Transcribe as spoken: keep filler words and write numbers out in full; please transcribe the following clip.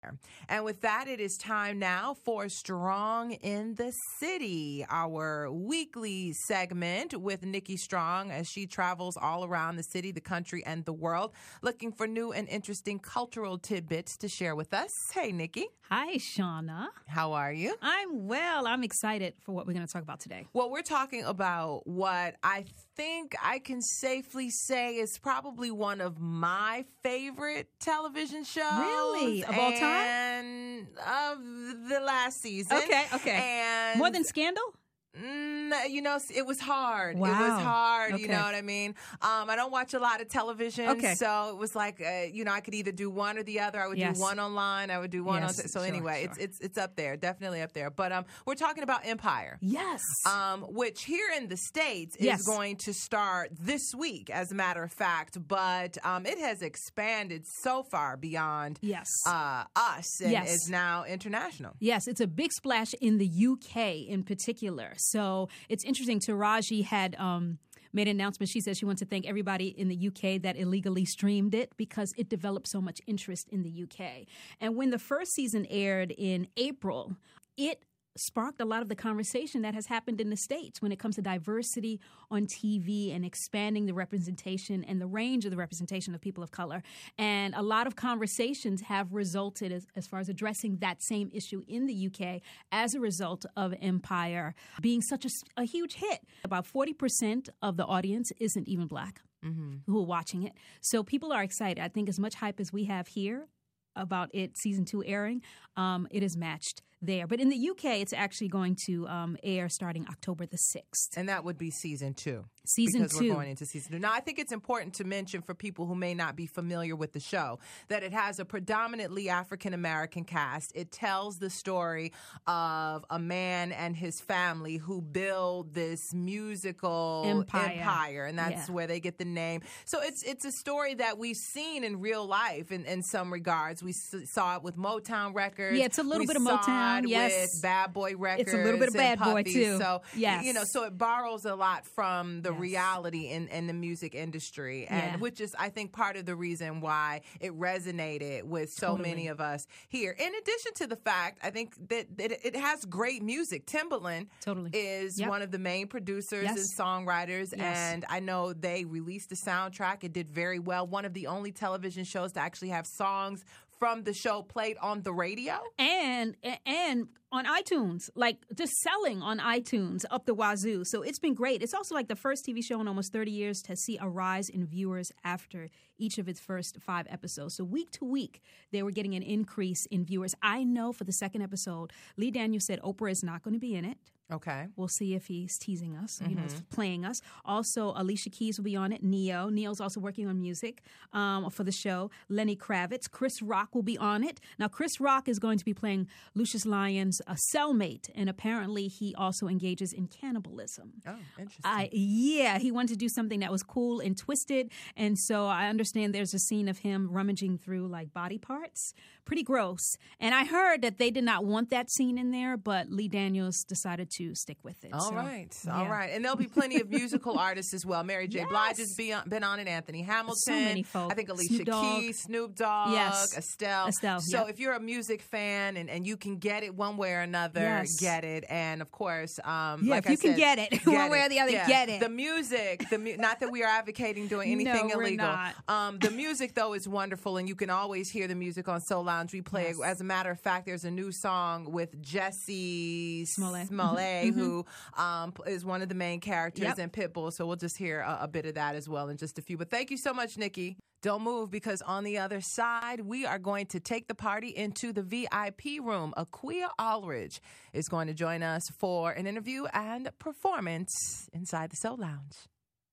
And with that, it is time now for Strong in the City, our weekly segment with Nikki Strong as she travels all around the city, the country, and the world, looking for new and interesting cultural tidbits to share with us. Hey, Nikki. Hi, Shauna. How are you? I'm well. I'm excited for what we're going to talk about today. Well, we're talking about what I think I can safely say is probably one of my favorite television shows. Really? Of all time? And of the last season. Okay, okay. And more than Scandal? Mm, you know, it was hard. Wow. It was hard. Okay. You know what I mean? Um, I don't watch a lot of television. Okay. So it was like, uh, you know, I could either do one or the other. I would Yes. do one online. I would do one Yes, on. So sure, anyway, sure. it's it's it's up there. Definitely up there. But um, we're talking about Empire. Yes. Um, which here in the States is Yes. going to start this week, as a matter of fact. But um, it has expanded so far beyond Yes. uh, us and Yes. is now international. Yes, it's a big splash in the U K in particular. So it's interesting. Taraji had um, made an announcement. She said she wants to thank everybody in the U K that illegally streamed it because it developed so much interest in the U K. And when the first season aired in April, it sparked a lot of the conversation that has happened in the States when it comes to diversity on T V and expanding the representation and the range of the representation of people of color. And a lot of conversations have resulted as, as far as addressing that same issue in the U K as a result of Empire being such a, a huge hit. About forty percent of the audience isn't even Black mm-hmm. who are watching it. So people are excited. I think as much hype as we have here about it season two airing, um, it is matched there. But in the U K, it's actually going to um, air starting October the sixth. And that would be season two. Season because two. We're going into season two. Now, I think it's important to mention for people who may not be familiar with the show that it has a predominantly African-American cast. It tells the story of a man and his family who build this musical Empire. empire, and that's Yeah. where they get the name. So it's it's a story that we've seen in real life in, in some regards. We s- saw it with Motown Records. Yeah, it's a little we bit of saw Motown, it yes. with Bad Boy Records. It's a little bit of and Bad Boy, Puffy. too. So, Yes. you know, so it borrows a lot from the Yes. reality in, in the music industry, and Yeah. which is, I think, part of the reason why it resonated with so Totally. many of us here. In addition to the fact, I think that, that it has great music. Timbaland Totally. is Yep. one of the main producers Yes. and songwriters, Yes. and I know they released a soundtrack. It did very well. One of the only television shows to actually have songs from the show played on the radio. And and on iTunes, like just selling on iTunes up the wazoo. So it's been great. It's also like the first T V show in almost thirty years to see a rise in viewers after each of its first five episodes. So week to week, they were getting an increase in viewers. I know for the second episode, Lee Daniels said Oprah is not going to be in it. Okay. We'll see if he's teasing us, Mm-hmm. you know, playing us. Also, Alicia Keys will be on it. Neo. Neo's also working on music um, for the show. Lenny Kravitz. Chris Rock will be on it. Now, Chris Rock is going to be playing Lucius Lyon's uh, cellmate, and apparently he also engages in cannibalism. Oh, interesting. I, yeah, he wanted to do something that was cool and twisted, and so I understand there's a scene of him rummaging through like body parts. Pretty gross. And I heard that they did not want that scene in there, but Lee Daniels decided to stick with it. All so, right, all yeah. right, and there'll be plenty of musical artists as well. Mary J. Yes. Blige has been on, been on it. Anthony Hamilton, So many folk. I think Alicia Snoop Dogg. Keys, Snoop Dogg, Yes. Estelle. Estelle, So yep. if you're a music fan and, and you can get it one way or another, Yes. get it. And of course, um, Yeah, like if I you can said, get it, one way or the other, Yeah. get it. The music, the mu- not that we are advocating doing anything No, we're illegal. not. Um, the music though is wonderful, and you can always hear the music on Soul Lounge. We play Yes. it. As a matter of fact, there's a new song with Jesse Smollett. Smollett, Mhm. who um, is one of the main characters Yep. in Pitbull. So we'll just hear a, a bit of that as well in just a few. But thank you so much, Nikki. Don't move, because on the other side, we are going to take the party into the V I P room. Aquia Aldridge is going to join us for an interview and performance inside the Soul Lounge.